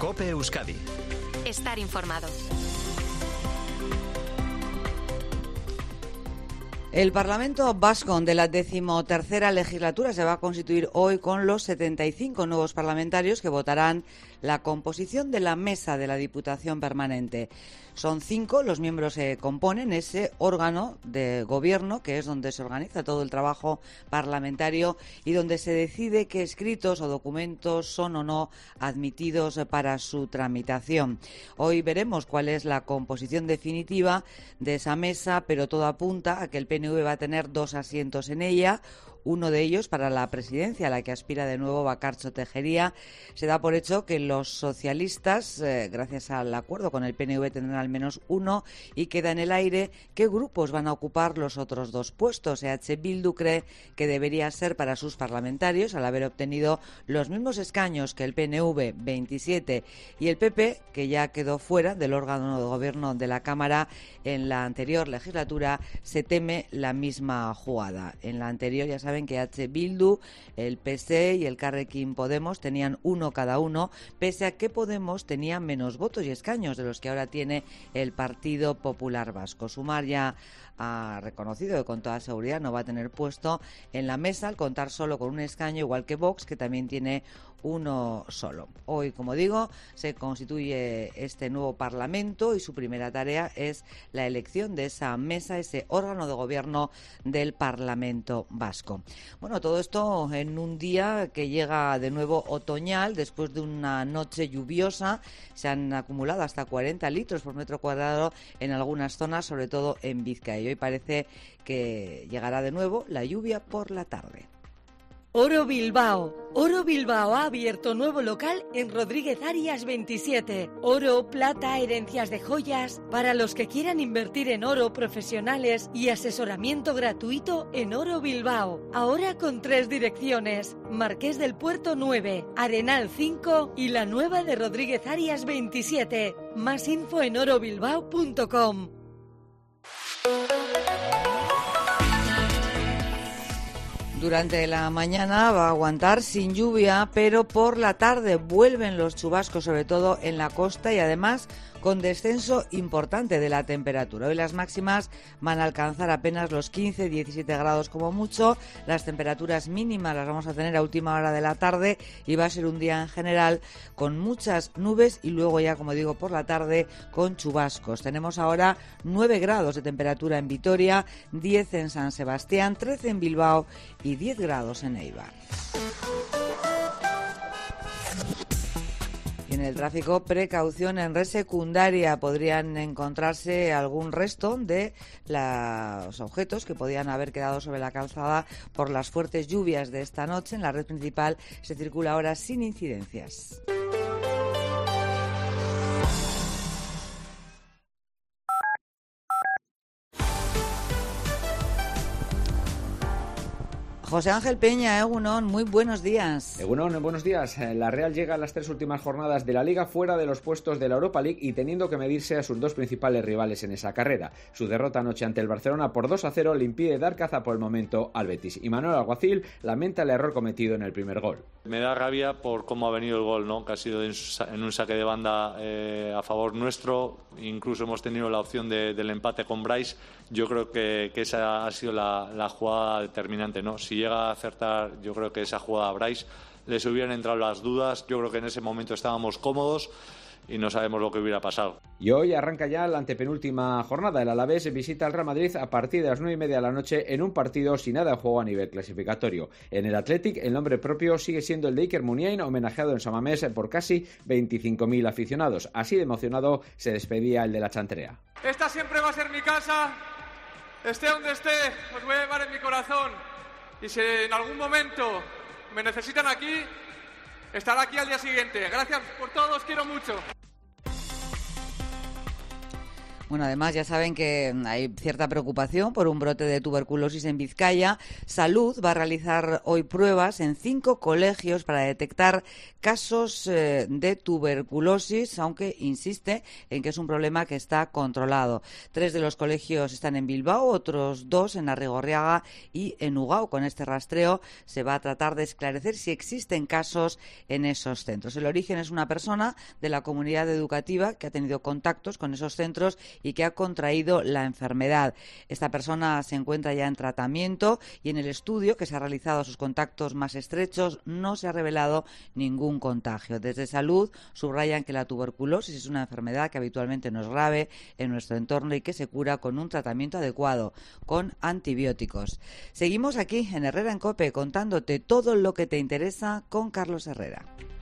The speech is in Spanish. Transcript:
COPE Euskadi. Estar informado. El Parlamento Vasco de la 13ª legislatura se va a constituir hoy con los 75 nuevos parlamentarios que votarán la composición de la mesa de la Diputación Permanente. Son 5 los miembros que componen ese órgano de gobierno, que es donde se organiza todo el trabajo parlamentario y donde se decide qué escritos o documentos son o no admitidos para su tramitación. Hoy veremos cuál es la composición definitiva de esa mesa, pero todo apunta a que el PNV va a tener 2 asientos en ella. Uno de ellos para la presidencia, a la que aspira de nuevo Bakartxo Tejeria. Se da por hecho que los socialistas, gracias al acuerdo con el PNV, tendrán al menos uno y queda en el aire qué grupos van a ocupar los otros 2 puestos. EH Bildu cree que debería ser para sus parlamentarios, al haber obtenido los mismos escaños que el PNV, 27, y el PP, que ya quedó fuera del órgano de gobierno de la Cámara en la anterior legislatura, se teme la misma jugada. En la anterior, ya saben que EH Bildu, el PSE y el Carrequín Podemos tenían uno cada uno, pese a que Podemos tenía menos votos y escaños de los que ahora tiene el Partido Popular Vasco. Sumar ya ha reconocido que con toda seguridad no va a tener puesto en la mesa al contar solo con un escaño, igual que Vox, que también tiene uno solo. Hoy, como digo, se constituye este nuevo Parlamento y su primera tarea es la elección de esa mesa, ese órgano de gobierno del Parlamento Vasco. Bueno, todo esto en un día que llega de nuevo otoñal, después de una noche lluviosa. Se han acumulado hasta 40 litros por metro cuadrado en algunas zonas, sobre todo en Vizcaya. Y hoy parece que llegará de nuevo la lluvia por la tarde. Oro Bilbao. Oro Bilbao ha abierto nuevo local en Rodríguez Arias 27. Oro, plata, herencias de joyas. Para los que quieran invertir en oro, profesionales y asesoramiento gratuito en Oro Bilbao. Ahora con 3 direcciones. Marqués del Puerto 9, Arenal 5 y la nueva de Rodríguez Arias 27. Más info en orobilbao.com. Durante la mañana va a aguantar sin lluvia, pero por la tarde vuelven los chubascos, sobre todo en la costa, y además con descenso importante de la temperatura. Hoy las máximas van a alcanzar apenas los 15-17 grados como mucho. Las temperaturas mínimas las vamos a tener a última hora de la tarde y va a ser un día en general con muchas nubes y luego ya, como digo, por la tarde con chubascos. Tenemos ahora 9 grados de temperatura en Vitoria, 10 en San Sebastián, 13 en Bilbao y 10 grados en Eibar. En el tráfico, precaución en red secundaria. Podrían encontrarse algún resto de los objetos que podían haber quedado sobre la calzada por las fuertes lluvias de esta noche. En la red principal se circula ahora sin incidencias. José Ángel Peña, Egunon, muy buenos días. Egunon, buenos días. La Real llega a las 3 últimas jornadas de la Liga fuera de los puestos de la Europa League y teniendo que medirse a sus 2 principales rivales en esa carrera. Su derrota anoche ante el Barcelona por 2-0 le impide dar caza por el momento al Betis. Y Manuel Alguacil lamenta el error cometido en el primer gol. Me da rabia por cómo ha venido el gol, ¿no? Que ha sido en un saque de banda a favor nuestro. Incluso hemos tenido la opción del empate con Bryce. Yo creo que esa ha sido la jugada determinante, ¿no? Si llega a acertar, yo creo que esa jugada a Bryce les hubieran entrado las dudas. Yo creo que en ese momento estábamos cómodos y no sabemos lo que hubiera pasado. Y hoy arranca ya la antepenúltima jornada. El Alavés visita al Real Madrid a partir de las 9:30 de la noche en un partido sin nada de juego a nivel clasificatorio. En el Athletic, el nombre propio sigue siendo el de Iker Muniain, homenajeado en San Mamés por casi 25.000 aficionados. Así de emocionado se despedía el de la Chantrea. Esta siempre va a ser mi casa. Esté donde esté, os voy a llevar en mi corazón. Y si en algún momento me necesitan aquí, estaré aquí al día siguiente. Gracias por todo, os quiero mucho. Bueno, además ya saben que hay cierta preocupación por un brote de tuberculosis en Vizcaya. Salud va a realizar hoy pruebas en 5 colegios para detectar casos de tuberculosis, aunque insiste en que es un problema que está controlado. 3 de los colegios están en Bilbao, otros 2 en Arrigorriaga y en Ugao. Con este rastreo se va a tratar de esclarecer si existen casos en esos centros. El origen es una persona de la comunidad educativa que ha tenido contactos con esos centros y que ha contraído la enfermedad. Esta persona se encuentra ya en tratamiento y en el estudio que se ha realizado a sus contactos más estrechos no se ha revelado ningún contagio. Desde Salud subrayan que la tuberculosis es una enfermedad que habitualmente no es grave en nuestro entorno y que se cura con un tratamiento adecuado, con antibióticos. Seguimos aquí en Herrera en COPE contándote todo lo que te interesa con Carlos Herrera.